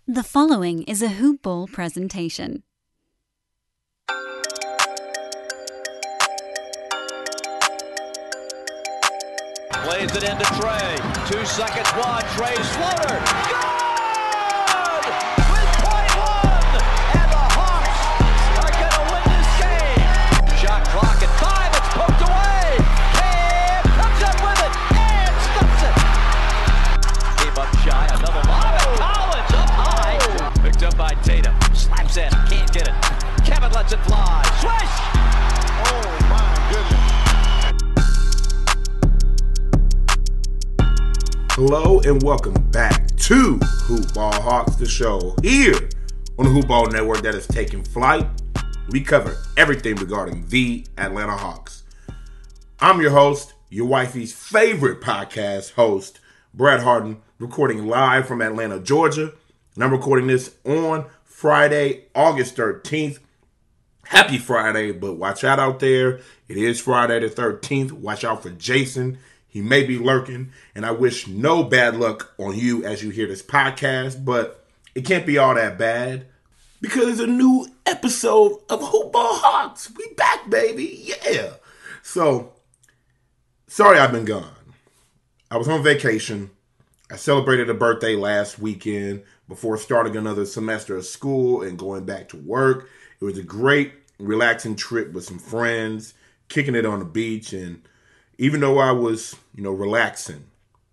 The following is a Hoop Ball presentation. Plays it into Trey. 2 seconds, one. Trey's floater. Good! With .1! And the Hawks are going to win this game. Shot clock at 5. It's poked away. Cam comes up with it and stops it. Came up shy. Another lob. Collins up high. Picked up by Tatum. Slaps in. Can't get it. Kevin lets it fly. Swish! Oh, my goodness. Hello and welcome back to Hoop Ball Hawks, the show here on the Hoop Ball Network that is taking flight. We cover everything regarding the Atlanta Hawks. I'm your host, your wifey's favorite podcast host, Brad Harden, recording live from Atlanta, Georgia. And I'm recording this on Friday, August 13th. Happy Friday, but watch out there. It is Friday the 13th. Watch out for Jason. He may be lurking, and I wish no bad luck on you as you hear this podcast, but it can't be all that bad because it's a new episode of Hoop Ball Hawks. We back, baby. Yeah. So, sorry I've been gone. I was on vacation. I celebrated a birthday last weekend before starting another semester of school and going back to work. It was a great, relaxing trip with some friends, kicking it on the beach, and even though I was, relaxing,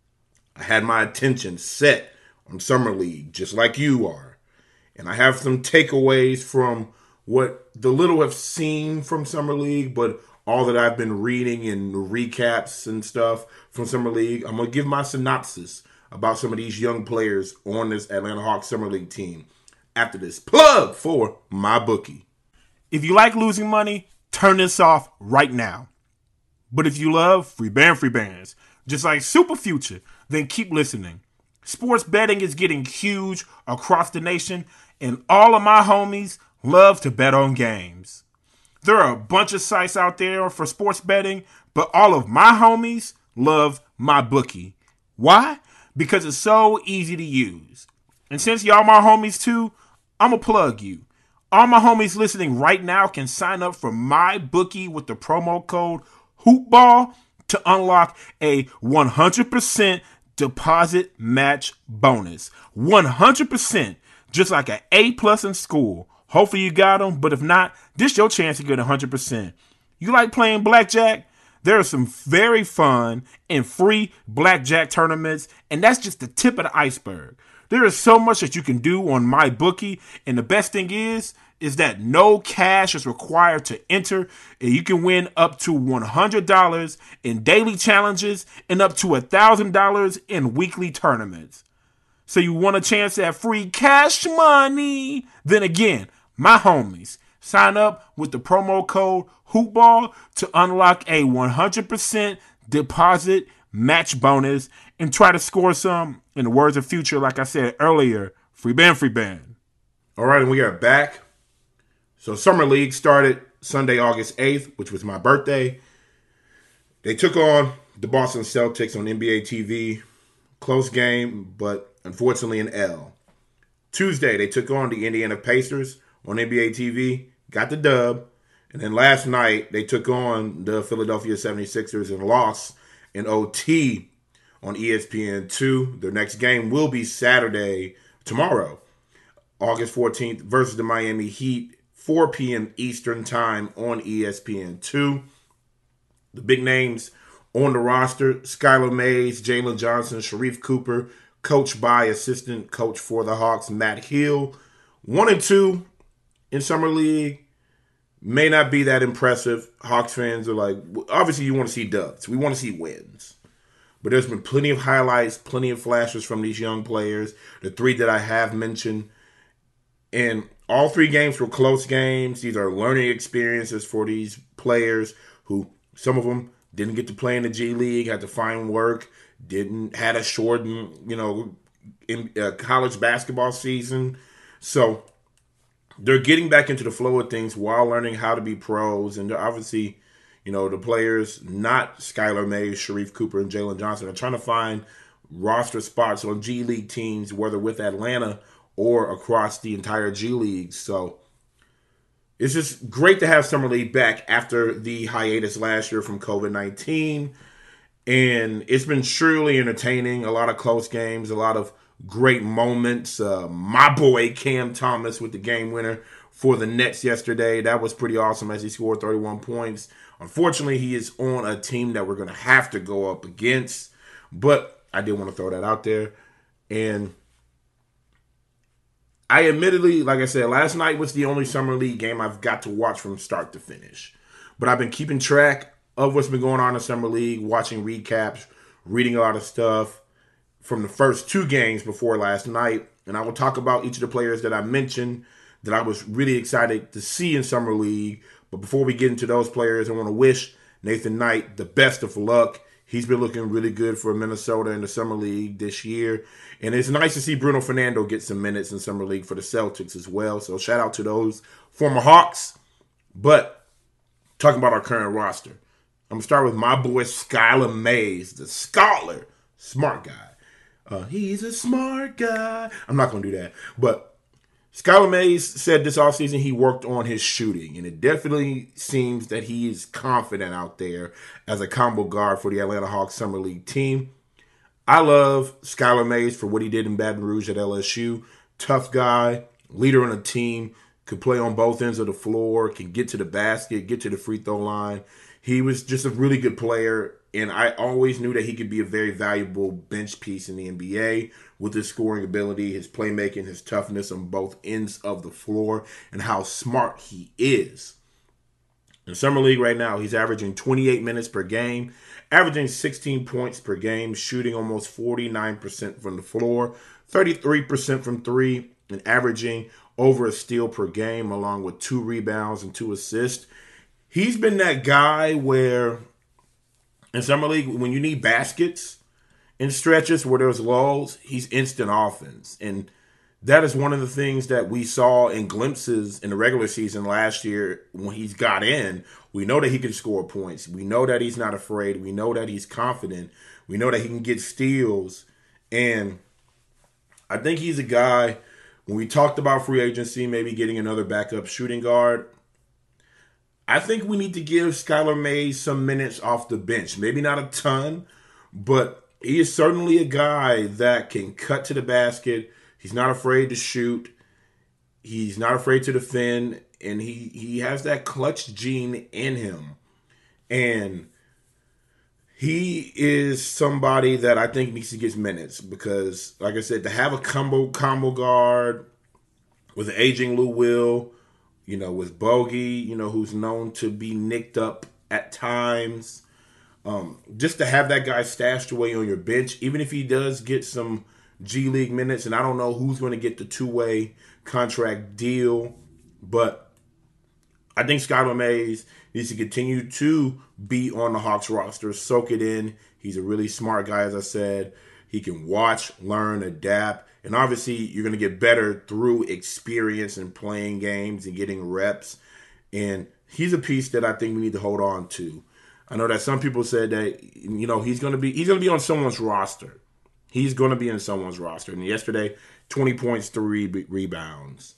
I had my attention set on Summer League, just like you are. And I have some takeaways from what the little I've seen from Summer League, but all that I've been reading and recaps and stuff from Summer League. I'm going to give my synopsis about some of these young players on this Atlanta Hawks Summer League team after this plug for my bookie. If you like losing money, turn this off right now. But if you love free bands, just like Super Future, then keep listening. Sports betting is getting huge across the nation, and all of my homies love to bet on games. There are a bunch of sites out there for sports betting, but all of my homies love my bookie. Why? Because it's so easy to use. And since y'all my homies too, I'm going to plug you. All my homies listening right now can sign up for my bookie with the promo code HoopBall to unlock a 100% deposit match bonus. 100%, just like an A+ in school. Hopefully you got them, but if not, this your chance to get 100%. You like playing blackjack? There are some very fun and free blackjack tournaments, and that's just the tip of the iceberg. There is so much that you can do on my bookie, and the best thing is that no cash is required to enter, and you can win up to $100 in daily challenges and up to $1,000 in weekly tournaments. So you want a chance at free cash money? Then again, my homies, sign up with the promo code HoopBall to unlock a 100% deposit match bonus and try to score some, in the words of Future, like I said earlier, free band. All right, and we are back. So Summer League started Sunday, August 8th, which was my birthday. They took on the Boston Celtics on NBA TV. Close game, but unfortunately an L. Tuesday, they took on the Indiana Pacers on NBA TV. Got the dub. And then last night, they took on the Philadelphia 76ers and lost in OT on ESPN2. Their next game will be tomorrow, August 14th, versus the Miami Heat. 4 p.m. Eastern time on ESPN2. The big names on the roster: Skylar Mays, Jalen Johnson, Sharife Cooper, coached by assistant coach for the Hawks, Matt Hill. 1 and 2 in Summer League. May not be that impressive. Hawks fans are like, obviously you want to see dubs. We want to see wins. But there's been plenty of highlights, plenty of flashes from these young players. The 3 that I have mentioned. And all 3 games were close games. These are learning experiences for these players who, some of them didn't get to play in the G League, had to find work, had a shortened, college basketball season. So they're getting back into the flow of things while learning how to be pros. And they're obviously, the players, not Skylar Mays, Sharife Cooper, and Jalen Johnson, are trying to find roster spots on G League teams, whether with Atlanta or across the entire G League. So it's just great to have Summer League back after the hiatus last year from COVID-19. And it's been truly entertaining. A lot of close games, a lot of great moments. My boy Cam Thomas with the game winner for the Nets yesterday. That was pretty awesome as he scored 31 points. Unfortunately, he is on a team that we're going to have to go up against. But I did want to throw that out there. And I admittedly, like I said, last night was the only Summer League game I've got to watch from start to finish. But I've been keeping track of what's been going on in Summer League, watching recaps, reading a lot of stuff from the first two games before last night. And I will talk about each of the players that I mentioned that I was really excited to see in Summer League. But before we get into those players, I want to wish Nathan Knight the best of luck. He's been looking really good for Minnesota in the Summer League this year. And it's nice to see Bruno Fernando get some minutes in Summer League for the Celtics as well. So shout out to those former Hawks. But talking about our current roster, I'm going to start with my boy Skylar Mays, the scholar, smart guy. He's a smart guy. I'm not going to do that. But Skylar Mays said this offseason he worked on his shooting, and it definitely seems that he is confident out there as a combo guard for the Atlanta Hawks Summer League team. I love Skylar Mays for what he did in Baton Rouge at LSU. Tough guy, leader on a team, could play on both ends of the floor, can get to the basket, get to the free throw line. He was just a really good player, and I always knew that he could be a very valuable bench piece in the NBA with his scoring ability, his playmaking, his toughness on both ends of the floor, and how smart he is. In Summer League right now, he's averaging 28 minutes per game, averaging 16 points per game, shooting almost 49% from the floor, 33% from three, and averaging over a steal per game, along with 2 rebounds and 2 assists. He's been that guy where in Summer League, when you need baskets in stretches where there's lulls, he's instant offense. And that is one of the things that we saw in glimpses in the regular season last year when he's got in. We know that he can score points. We know that he's not afraid. We know that he's confident. We know that he can get steals. And I think he's a guy, when we talked about free agency, maybe getting another backup shooting guard, I think we need to give Skylar Mays some minutes off the bench. Maybe not a ton, but he is certainly a guy that can cut to the basket. He's not afraid to shoot. He's not afraid to defend. And he has that clutch gene in him. And he is somebody that I think needs to get minutes because, like I said, to have a combo guard with an aging Lou Will, with Bogey, who's known to be nicked up at times. Just to have that guy stashed away on your bench, even if he does get some G League minutes, and I don't know who's going to get the 2-way contract deal, but I think Skylar Mays needs to continue to be on the Hawks roster, soak it in. He's a really smart guy, as I said. He can watch, learn, adapt. And obviously, you're going to get better through experience and playing games and getting reps. And he's a piece that I think we need to hold on to. I know that some people said that, he's going to be on someone's roster. He's going to be in someone's roster. And yesterday, 20 points, 3 rebounds.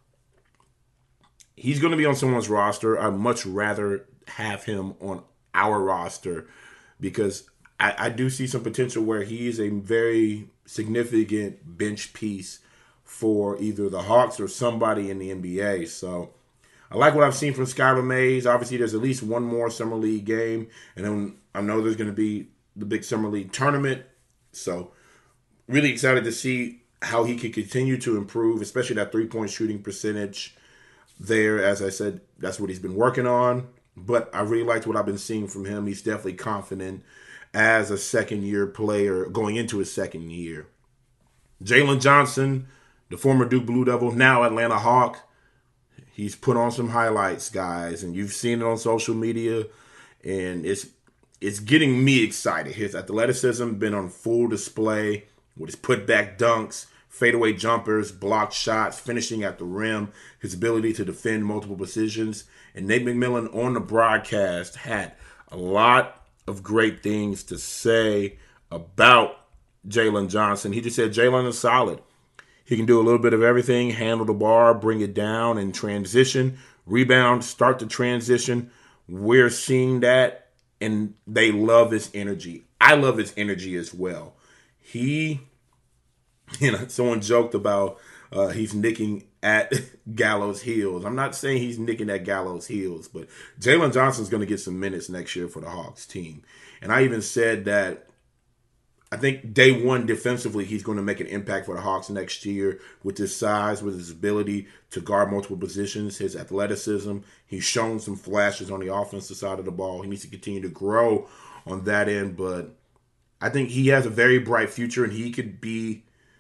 He's going to be on someone's roster. I'd much rather have him on our roster because I do see some potential where he is a very significant bench piece for either the Hawks or somebody in the NBA. So I like what I've seen from Skylar Mays. Obviously, there's at least one more Summer League game. And then I know there's going to be the big Summer League tournament. So really excited to see how he can continue to improve, especially that 3-point shooting percentage there. As I said, that's what he's been working on. But I really liked what I've been seeing from him. He's definitely confident as a second-year player going into his second year. Jalen Johnson, the former Duke Blue Devil, now Atlanta Hawk. He's put on some highlights, guys, and you've seen it on social media, and it's getting me excited. His athleticism been on full display with his putback dunks, fadeaway jumpers, blocked shots, finishing at the rim, his ability to defend multiple positions. And Nate McMillan on the broadcast had a lot of great things to say about Jalen Johnson. He just said Jalen is solid. He can do a little bit of everything, handle the bar, bring it down, and transition, rebound, start the transition. We're seeing that, and they love his energy. I love his energy as well. Someone joked about he's nicking at Gallo's heels. I'm not saying he's nicking at Gallo's heels, but Jalen Johnson's going to get some minutes next year for the Hawks team. And I even said that I think day one defensively, he's going to make an impact for the Hawks next year with his size, with his ability to guard multiple positions, his athleticism. He's shown some flashes on the offensive side of the ball. He needs to continue to grow on that end, but I think he has a very bright future, and he could be,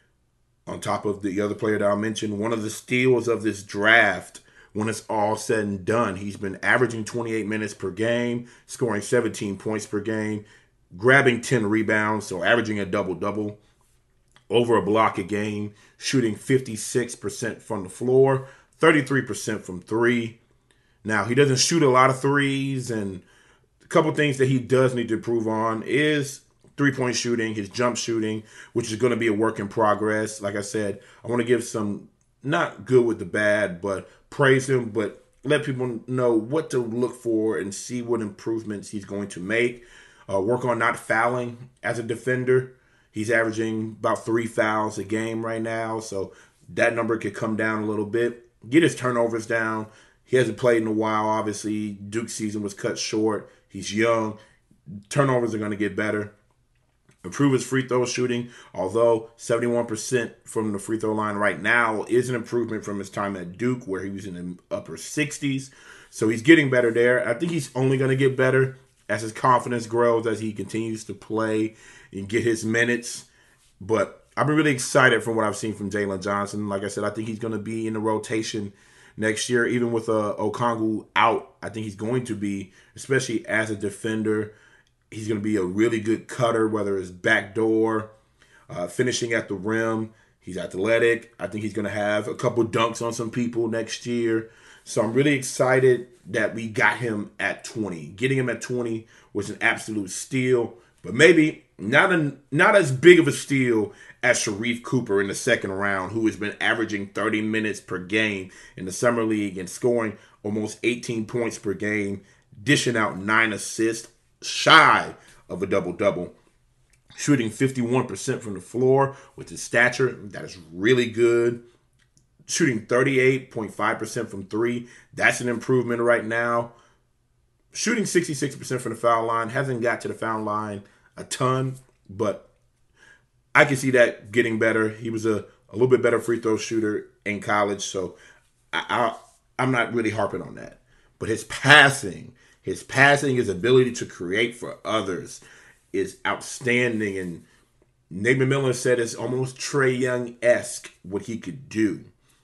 on top of the other player that I mentioned, one of the steals of this draft when it's all said and done. He's been averaging 28 minutes per game, scoring 17 points per game, grabbing 10 rebounds, so averaging a double-double, over a block a game, shooting 56% from the floor, 33% from three. Now, he doesn't shoot a lot of threes, and a couple things that he does need to improve on is three-point shooting, his jump shooting, which is going to be a work in progress. Like I said, I want to give some, not good with the bad, but praise him, but let people know what to look for and see what improvements he's going to make. Work on not fouling as a defender. He's averaging about 3 fouls a game right now, so that number could come down a little bit. Get his turnovers down. He hasn't played in a while, obviously. Duke's season was cut short. He's young. Turnovers are going to get better. Improve his free throw shooting, although 71% from the free throw line right now is an improvement from his time at Duke, where he was in the upper 60s. So he's getting better there. I think he's only going to get better as his confidence grows, as he continues to play and get his minutes. But I've been really excited from what I've seen from Jalen Johnson. Like I said, I think he's going to be in the rotation next year, even with Okongwu out. I think he's going to be, especially as a defender. He's going to be a really good cutter, whether it's backdoor, finishing at the rim. He's athletic. I think he's going to have a couple dunks on some people next year. So I'm really excited that we got him at 20. Getting him at 20 was an absolute steal, but maybe not as big of a steal as Sharife Cooper in the second round, who has been averaging 30 minutes per game in the summer league and scoring almost 18 points per game, dishing out 9 assists, shy of a double-double, shooting 51% from the floor with his stature. That is really good. Shooting 38.5% from three. That's an improvement right now. Shooting 66% from the foul line. Hasn't got to the foul line a ton, but I can see that getting better. He was a little bit better free throw shooter in college, so I'm not really harping on that. But his passing, his ability to create for others is outstanding. And Nate McMillan said it's almost Trae Young-esque what he could do.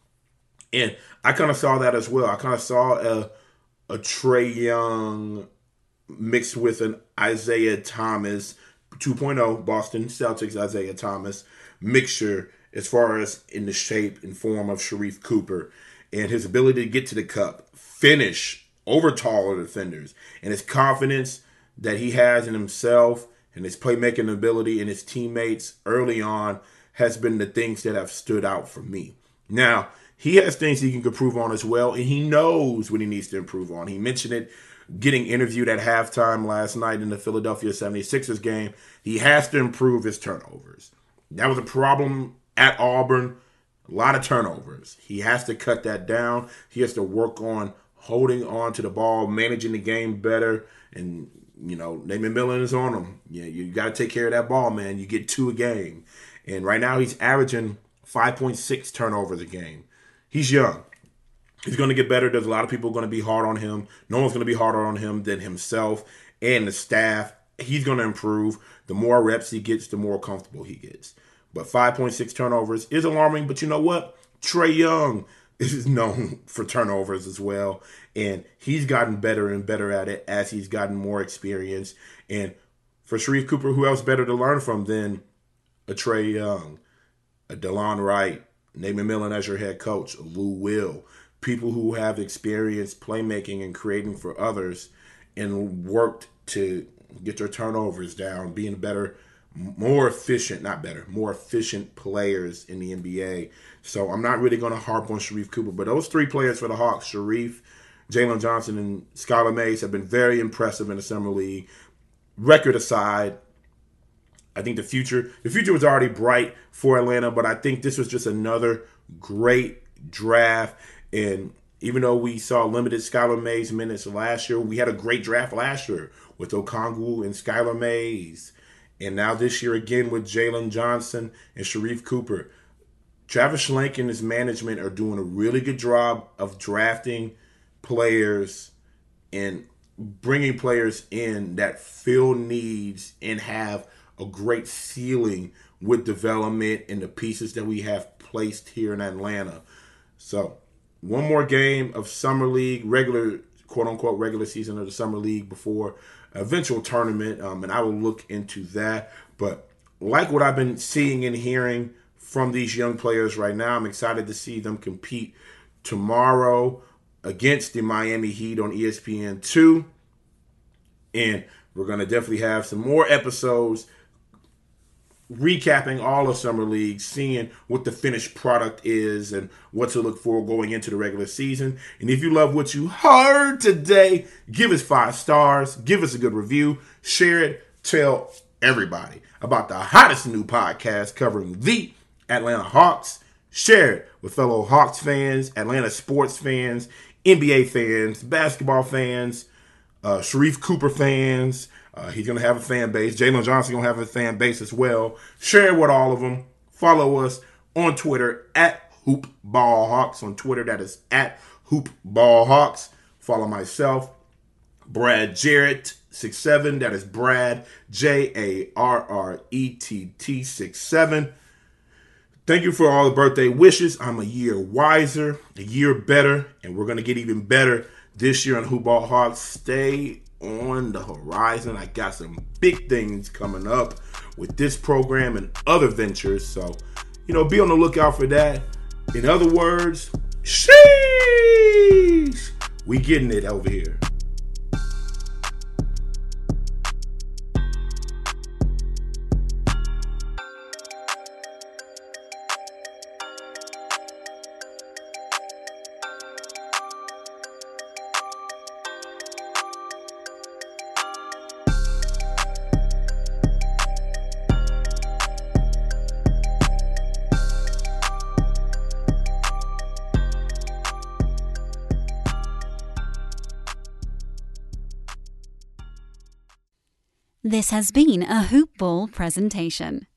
And I kind of saw that as well. I kind of saw a Trae Young mixed with an Isaiah Thomas 2.0, Boston Celtics Isaiah Thomas mixture as far as in the shape and form of Sharife Cooper. And his ability to get to the cup, finish over taller defenders, and his confidence that he has in himself and his playmaking ability and his teammates early on has been the things that have stood out for me. Now, he has things he can improve on as well, and he knows what he needs to improve on. He mentioned it getting interviewed at halftime last night in the Philadelphia 76ers game. He has to improve his turnovers. That was a problem at Auburn. A lot of turnovers. He has to cut that down. He has to work on holding on to the ball, managing the game better. And, Nate McMillan is on him. Yeah, you got to take care of that ball, man. You get 2 a game. And right now he's averaging 5.6 turnovers a game. He's young. He's going to get better. There's a lot of people going to be hard on him. No one's going to be harder on him than himself and the staff. He's going to improve. The more reps he gets, the more comfortable he gets. But 5.6 turnovers is alarming. But you know what? Trae Young is known for turnovers as well. And he's gotten better and better at it as he's gotten more experience. And for Sharife Cooper, who else better to learn from than a Trae Young, a DeLon Wright, Nate McMillan as your head coach, Lou Will, people who have experience playmaking and creating for others and worked to get their turnovers down, being better more efficient players in the NBA. So I'm not really going to harp on Sharife Cooper, but those 3 players for the Hawks, Sharife, Jalen Johnson, and Skylar Mays, have been very impressive in the summer league. Record aside, I think the future was already bright for Atlanta, but I think this was just another great draft. And even though we saw limited Skylar Mays minutes last year, we had a great draft last year with Okongwu and Skylar Mays. And now this year again with Jalen Johnson and Sharife Cooper. Travis Schlenk and his management are doing a really good job of drafting players and bringing players in that fill needs and have a great ceiling with development and the pieces that we have placed here in Atlanta. So, one more game of Summer League, quote-unquote regular season of the Summer League before eventual tournament, and I will look into that. But like what I've been seeing and hearing from these young players right now, I'm excited to see them compete tomorrow against the Miami Heat on ESPN2. And we're going to definitely have some more episodes recapping all of Summer League, seeing what the finished product is and what to look for going into the regular season. And if you love what you heard today, give us 5 stars, give us a good review, share it, tell everybody about the hottest new podcast covering the Atlanta Hawks. Share it with fellow Hawks fans, Atlanta sports fans, NBA fans, basketball fans, Sharife Cooper fans. He's going to have a fan base. Jalen Johnson going to have a fan base as well. Share it with all of them. Follow us on Twitter at HoopBallHawks. On Twitter, that is at HoopBallHawks. Follow myself, Brad Jarrett 67. That is Brad, Jarrett 67. Thank you for all the birthday wishes. I'm a year wiser, a year better, and we're going to get even better this year on Hoopball Hawks. Stay on the horizon. I got some big things coming up with this program and other ventures. So, be on the lookout for that. In other words, sheesh, we getting it over here. This has been a Hoop Ball presentation.